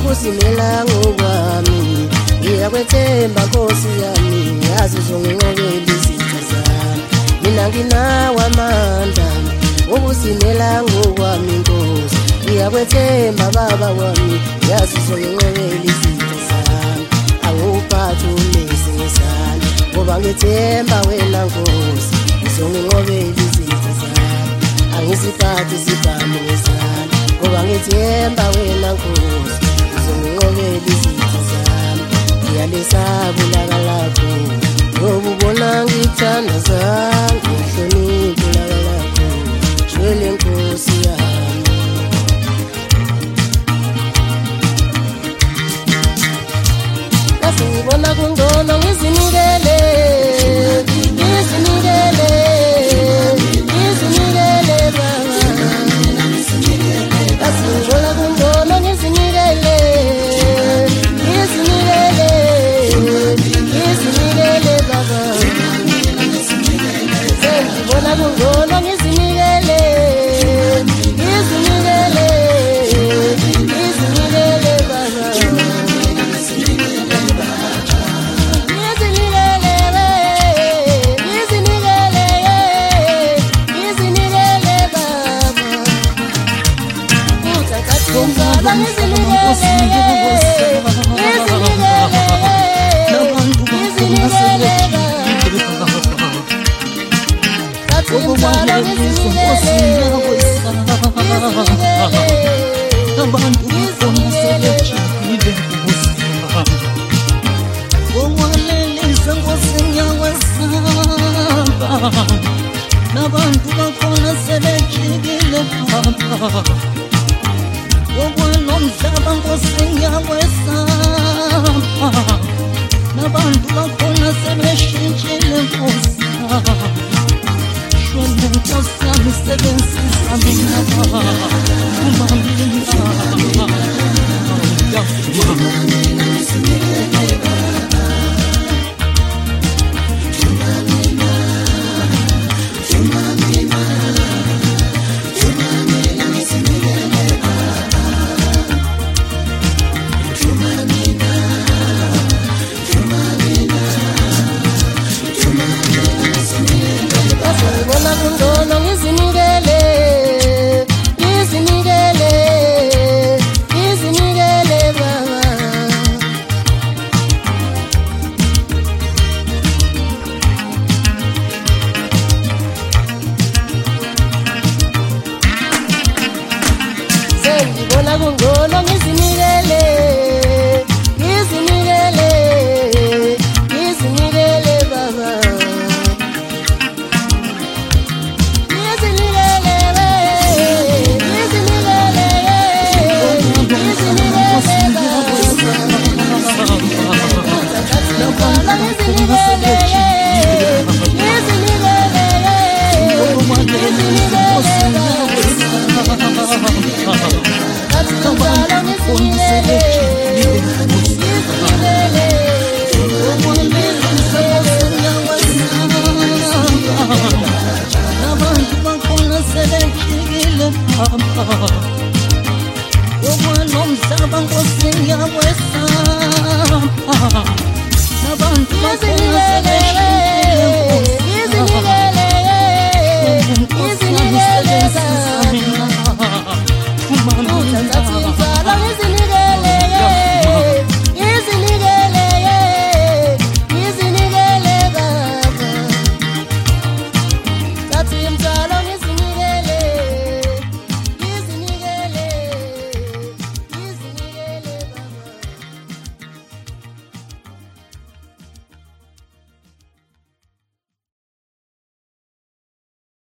ukusimela ngokwami ngiyakwethemba Nkosi yami yazi uzonginqobela izitha zami mina nginawo amandla ukusimela ngokwami Nkosi ngiyakwethemba Baba wami yazi uzonginqobela izitha zami anguphathi umesi ngesandla ngoba ngithemba wena Nkosi uzonginqobela izitha zami angiziphathi izibhamu ngesandla ngoba ngithemba wena Nkosi uzonginqobela izitha zami ngiyalesaba ulaka lakho ngoba ubona ngithanda zami ngihlonipha ulaka lakho shwele Nkosi yami nasingibona kungcono ngizinikele nabantu bakhona sebejikile Baba okwanomhlaba Nkosi ngiyakwesaba nabantu bakhona sebeshintshile Nkosi shwele Nkosi yami sebenzisa mina Baba ngibona kungcono ngizinikele Baba okwanomhlaba Nkosi ngiyakwesaba nabantu bakhona sebejikile